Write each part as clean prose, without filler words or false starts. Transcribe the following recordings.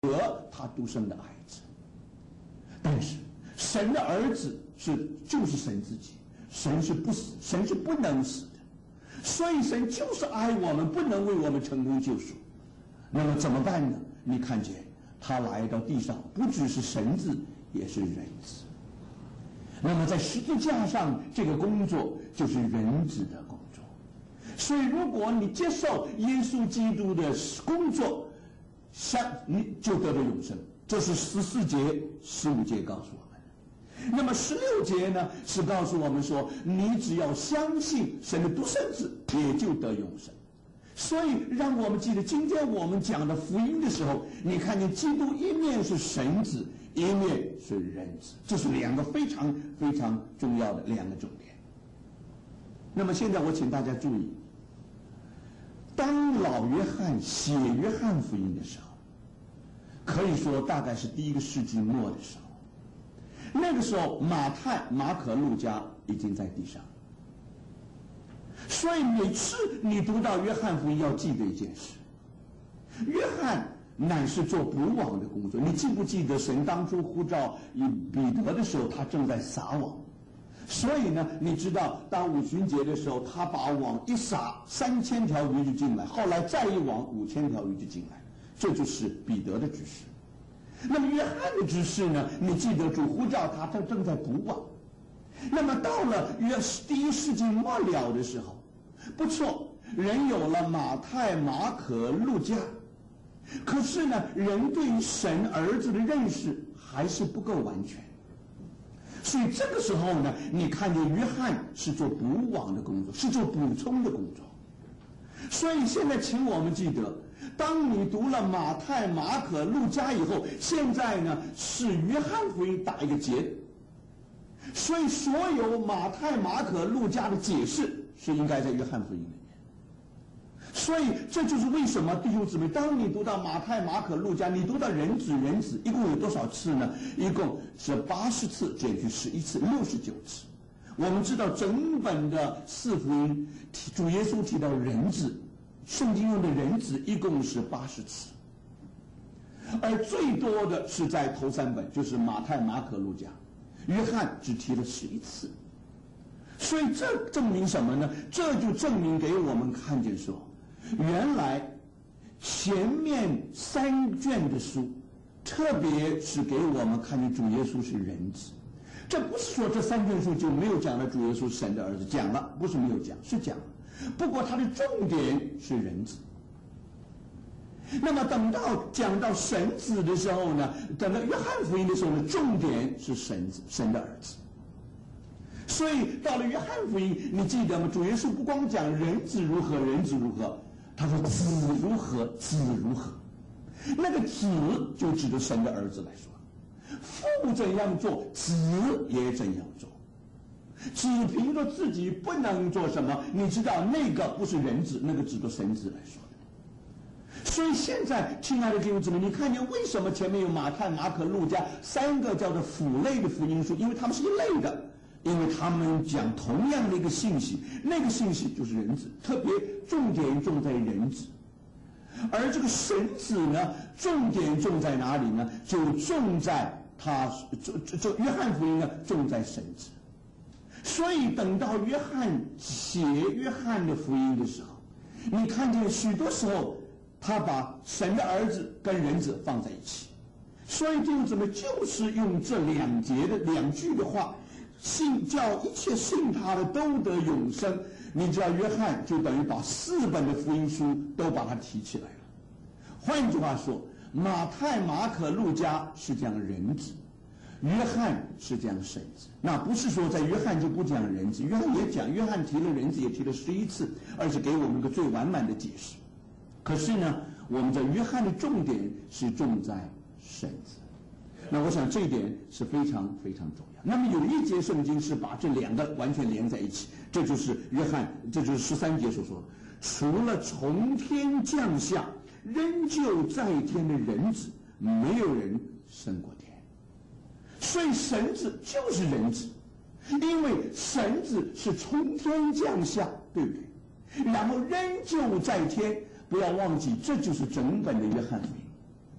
得他独生的爱子。但是神的儿子就是神自己，神是不死，神是不能死的，所以神就是爱我们，不能为我们成功救赎。那么怎么办呢？你看见他来到地上，不只是神子，也是人子。那么在十字架上，这个工作就是人子的工作。所以如果你接受耶稣基督的工作，你就得到永生。这是14节、15节告诉我们的。那么16节呢，是告诉我们说，你只要相信神的独生子，也就得永生。所以让我们记得，今天我们讲的福音的时候，你看见基督一面是神子，一面是人子，这是两个非常非常重要的两个重点。那么现在我请大家注意，当老约翰写约翰福音的时候，可以说大概是第1个世纪末的时候，那个时候马太、马可、路加已经在地上。所以每次你读到约翰福音，要记得一件事：约翰乃是做补网的工作。你记不记得神当初呼召彼得的时候，他正在撒网？所以呢，你知道当五旬节的时候，他把网一撒，3000条鱼就进来，后来再一网5000条鱼就进来，这就是彼得的指示。那么约翰的指示呢？你记得主呼召他正在补网。那么到了第1世纪末了的时候，不错，人有了马太、马可、路加，可是呢，人对于神儿子的认识还是不够完全。所以这个时候呢，你看见约翰是做补网的工作，是做补充的工作。所以现在请我们记得，当你读了马太、马可、路加以后，现在呢是约翰福音打一个结。所以所有马太、马可、路加的解释是应该在约翰福音里面。所以这就是为什么弟兄姊妹，当你读到马太、马可、路加，你读到人子一共有多少次呢？一共是80次减去11次，69次。我们知道整本的4福音，主耶稣提到人子，圣经用的人子一共是80次，而最多的是在头3本，就是马太、马可、路加。约翰只提了11次。所以这证明什么呢？这就证明给我们看见说，原来前面3卷的书，特别是给我们看见主耶稣是人子。这不是说这3卷书就没有讲了主耶稣神的儿子，讲了，不是没有讲，是讲了。不过它的重点是人子。那么等到讲到神子的时候呢，等到约翰福音的时候呢，重点是神子，神的儿子。所以到了约翰福音，你记得吗？主耶稣不光讲人子如何，人子如何，他说子如何，子如何。那个子就指着神的儿子来说，父怎样做，子也怎样做。只凭着自己不能做什么，你知道那个不是人子，那个指着神子来说的。所以现在亲爱的弟兄姊妹，你看见为什么前面有马太、马可、路加3个叫做辅类的福音书？因为他们是一类的，因为他们讲同样的一个信息，那个信息就是人子，特别重点重在人子。而这个神子呢，重点重在哪里呢？就重在这约翰福音呢，重在神子。所以等到约翰写约翰的福音的时候，你看见许多时候他把神的儿子跟人子放在一起。所以弟兄姊妹，就是用这2句的话，叫一切信他的都得永生。你知道约翰就等于把4本的福音书都把它提起来了。换句话说，马太、马可、路加是讲人子，约翰是讲神子。那不是说在约翰就不讲人子，约翰也讲，约翰提了人子也提了11次，而且给我们一个最完满的解释。可是呢，我们在约翰的重点是重在神子。那我想这一点是非常非常重要。那么有一节圣经是把这2个完全连在一起，这就是约翰，这就是13节所说的，除了从天降下仍旧在天的人子，没有人升过天。所以神子就是人子，因为神子是从天降下，对不对？然后仍旧在天，不要忘记，这就是整本的约翰福音。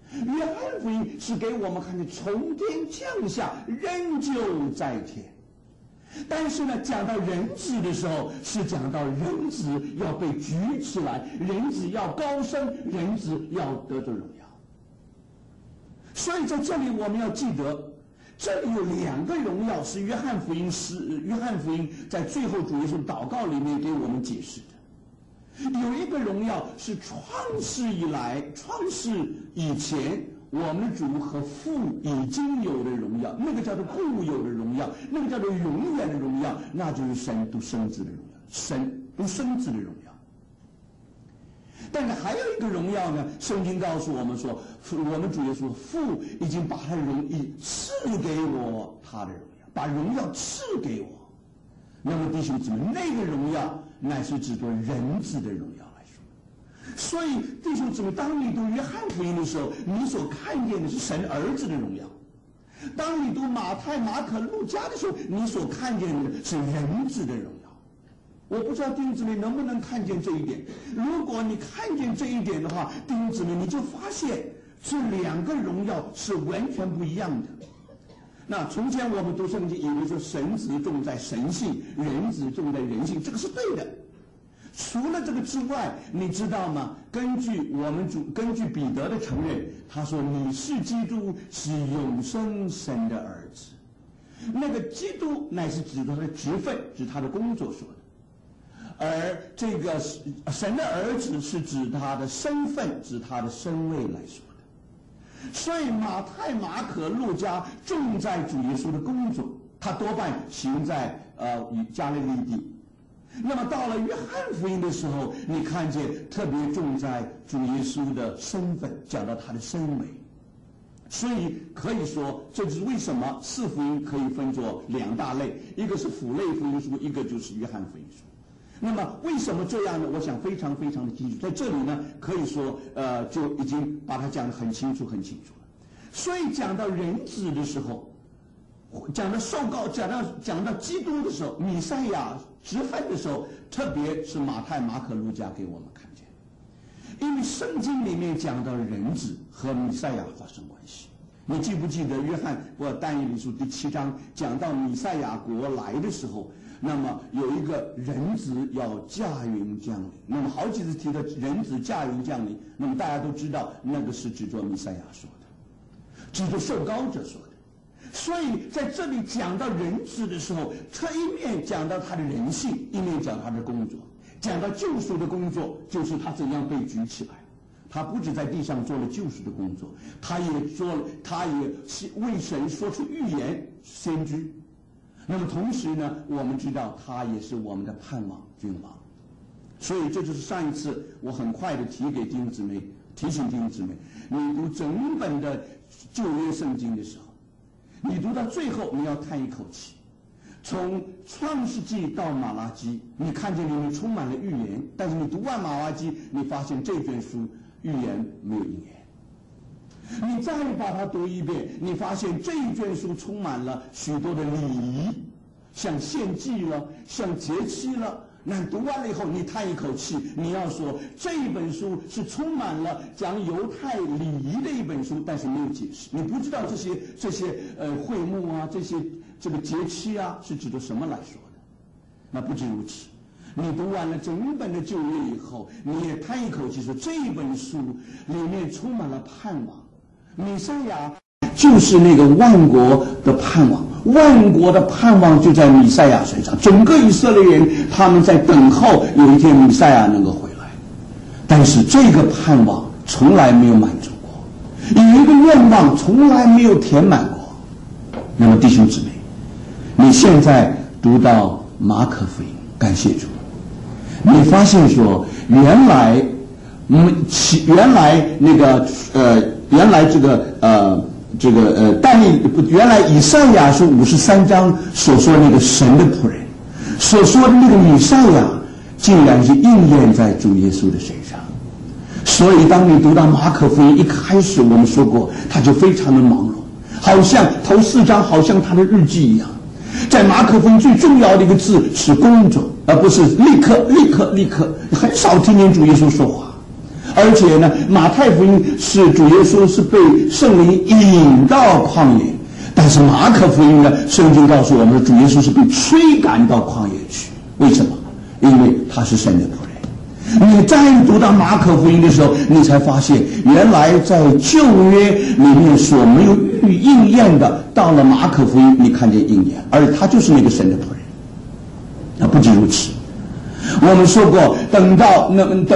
约翰福音是给我们看见从天降下，仍旧在天。但是呢，讲到人子的时候，是讲到人子要被举起来，人子要高升，人子要得着荣耀。所以在这里我们要记得，这里有2个荣耀是约翰福音在最后主耶稣祷告里面给我们解释的。有一个荣耀是创世以前我们主和父已经有的荣耀，那个叫做固有的荣耀，那个叫做永远的荣耀，那就是神独生子的荣耀，神独生子的荣耀。但是还有一个荣耀呢，圣经告诉我们说，我们主耶稣父已经把他的荣耀赐给我，他的荣耀，把荣耀赐给我。那么弟兄姊妹，那个荣耀乃是指着人子的荣耀来说。所以弟兄姊妹，当你读约翰福音的时候，你所看见的是神儿子的荣耀；当你读马太、马可、路加的时候，你所看见的是人子的荣耀。我不知道弟兄姊妹能不能看见这一点。如果你看见这一点的话，弟兄姊妹，你就发现这2个荣耀是完全不一样的。那从前我们读圣经以为说神子重在神性，人子重在人性，这个是对的。除了这个之外，你知道吗？根据彼得的承认，他说你是基督，是永生神的儿子。那个基督乃是指他的职分，指他的工作说的。而这个神的儿子是指他的身份，指他的身位来说的。所以马太、马可、路加重在主耶稣的工作，他多半行在加利利地。那么到了约翰福音的时候，你看见特别重在主耶稣的身份，讲到他的身位。所以可以说，这就是为什么4福音可以分作2大类，一个是辅类福音书，一个就是约翰福音书。那么为什么这样呢？我想非常非常的清楚，在这里呢，可以说就已经把它讲得很清楚了。所以讲到人子的时候，讲到受膏，讲到基督的时候，弥赛亚职分的时候，特别是马太、马可、路加给我们看见，因为圣经里面讲到人子和弥赛亚发生关系。你记不记得但以理书第7章讲到弥赛亚国来的时候，那么有一个人子要驾云降临，那么好几次提到人子驾云降临，那么大家都知道那个是指着弥赛亚说的，指着受膏者说的。所以在这里讲到人子的时候，他一面讲到他的人性，一面讲他的工作。讲到救赎的工作，就是他怎样被举起来。他不止在地上做了救赎的工作，他也为神说出预言，先知。那么同时呢，我们知道他也是我们的盼望君王。所以这就是上一次我很快的提醒弟兄姊妹，你读整本的旧约圣经的时候，你读到最后你要叹一口气。从创世纪到马拉基，你看见里面充满了预言，但是你读完马拉基，你发现这卷书预言没有应验。你再把它读一遍，你发现这一卷书充满了许多的礼仪，像献祭了，像节期了。那读完了以后，你叹一口气，你要说这一本书是充满了讲犹太礼仪的一本书，但是没有解释。你不知道这些会幕啊，这个节期啊是指着什么来说的。那不止如此，你读完了整本的旧约以后，你也叹一口气说这一本书里面充满了盼望。弥赛亚就是那个万国的盼望，万国的盼望就在弥赛亚身上。整个以色列人他们在等候有一天弥赛亚能够回来，但是这个盼望从来没有满足过，有一个愿望从来没有填满过。那么弟兄姊妹，你现在读到马可福音，感谢主，你发现说原来原来以赛亚书53章所说那个神的仆人所说的那个弥赛亚，竟然是应验在主耶稣的身上。所以当你读到马可福音一开始，我们说过他就非常的忙碌，好像头4章好像他的日记一样。在马可福音最重要的一个字是工作，而不是立刻。很少听见主耶稣说话。 而且呢，马太福音是主耶稣是被圣灵引到旷野，但是马可福音呢，圣经告诉我们，主耶稣是被催赶到旷野去。为什么？因为他是神的仆人。你再读到马可福音的时候，你才发现，原来在旧约里面所没有应验的，到了马可福音，你看见应验，而他就是那个神的仆人。不仅如此。我们说过，等到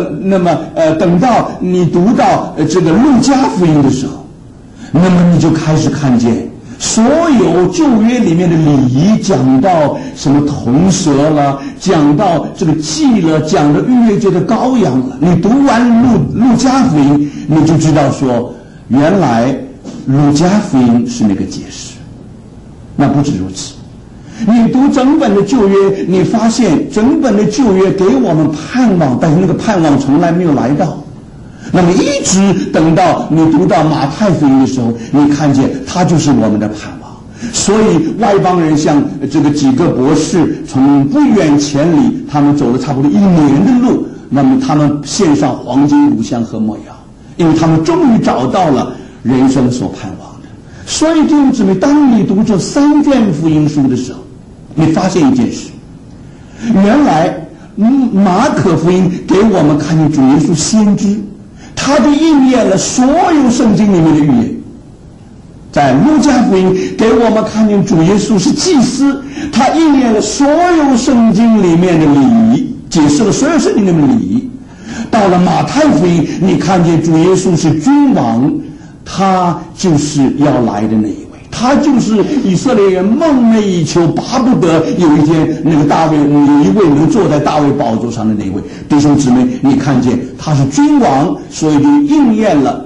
你读到这个路加福音的时候，那么你就开始看见所有旧约里面的礼仪，讲到什么铜蛇了，讲到这个祭了，讲到逾越节的羔羊了。你读完路加福音，你就知道说，原来路加福音是那个解释。那不止如此。你读整本的旧约，你发现整本的旧约给我们盼望，但是那个盼望从来没有来到。那么一直等到你读到马太福音的时候，你看见它就是我们的盼望。所以外邦人像这个几个博士，从不远千里，他们走了差不多1年的路，那么他们献上黄金、乳香和没药，因为他们终于找到了人生所盼望的。所以弟兄姊妹，当你读这3卷福音书的时候，你发现一件事，原来马可福音给我们看见主耶稣先知，他就应验了所有圣经里面的预言。在路加福音给我们看见主耶稣是祭司，他应验了所有圣经里面的礼仪，解释了所有圣经里面的礼仪。到了马太福音，你看见主耶稣是君王，他就是要来的那一位，他就是以色列人梦寐以求，巴不得有一天那个大卫有一位能坐在大卫宝座上的那一位。弟兄姊妹，你看见他是君王，所以就应验了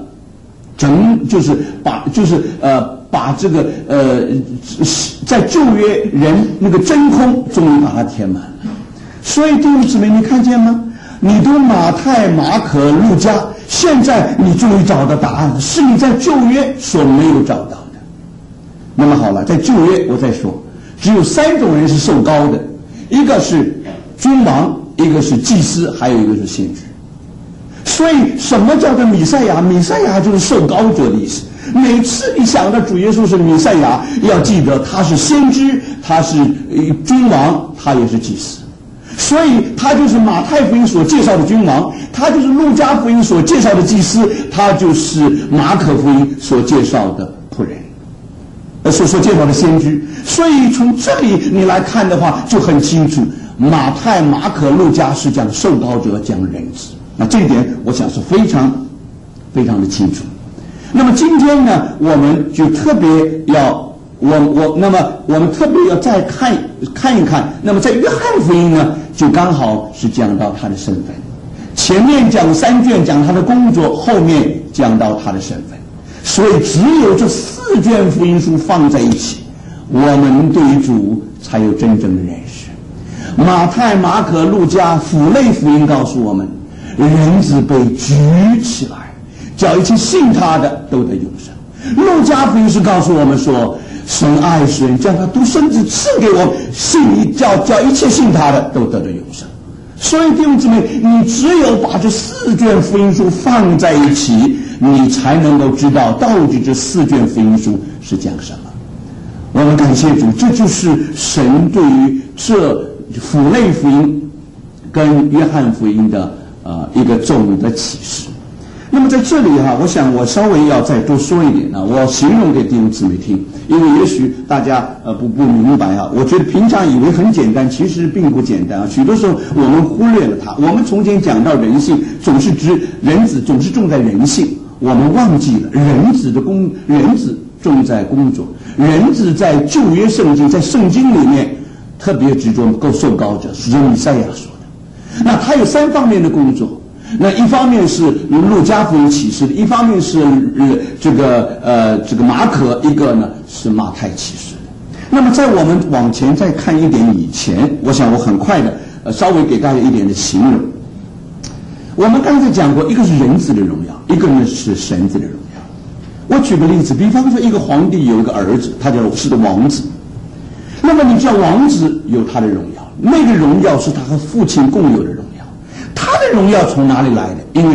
把这个在旧约人那个真空终于把它填满了。所以弟兄姊妹，你看见吗？你读马太、马可、路加，现在你终于找到答案了，是你在旧约所没有找到的。那么好了，在旧约我再说，只有3种人是受膏的，一个是君王，一个是祭司，还有一个是先知。所以什么叫做弥赛亚？弥赛亚就是受膏者的意思。每次你想到主耶稣是弥赛亚，要记得他是先知，他是君王，他也是祭司。所以他就是马太福音所介绍的君王，他就是路加福音所介绍的祭司，他就是马可福音所介绍的仆人，所介绍的先知。所以从这里你来看的话，就很清楚，马太、马可、路加是讲受膏者，讲人子。那这一点我想是非常非常的清楚。那么今天呢，我们就特别要我们特别要再看一看。那么在约翰福音呢，就刚好是讲到他的身份。前面讲3卷讲他的工作，后面讲到他的身份。所以只有这4卷福音书放在一起，我们对于主才有真正的认识。马太、马可、路加辅类福音告诉我们，人子被举起来，叫一切信他的都得永生。路加福音是告诉我们说，神爱世人，将他独生子赐给我们，叫一切信他的都得永生。所以弟兄姊妹，你只有把这4卷福音书放在一起，你才能够知道到底这4卷福音书是讲什么。我们感谢主，这就是神对于这辅类福音跟约翰福音的一个重的启示。那么在这里我想我稍微要再多说一点我形容给弟兄姊妹听，因为也许大家不明白我觉得平常以为很简单，其实并不简单许多时候我们忽略了它。我们从前讲到人性，总是指人子总是重在人性，我们忘记了人子重在工作。人子在旧约圣经，在圣经里面特别执着受膏者，是弥赛亚说的。那他有3方面的工作。那一方面是路加福音启示的，一方面是这个马可，一个呢是马太启示的。那么在我们往前再看一点以前，我想我很快的稍微给大家一点的形容。我们刚才讲过，一个是人子的荣耀，一个呢是神子的荣耀。我举个例子，比方说一个皇帝有一个儿子，他是个王子。那么你知道王子有他的荣耀，那个荣耀是他和父亲共有的荣耀。他的荣耀从哪里来的？因为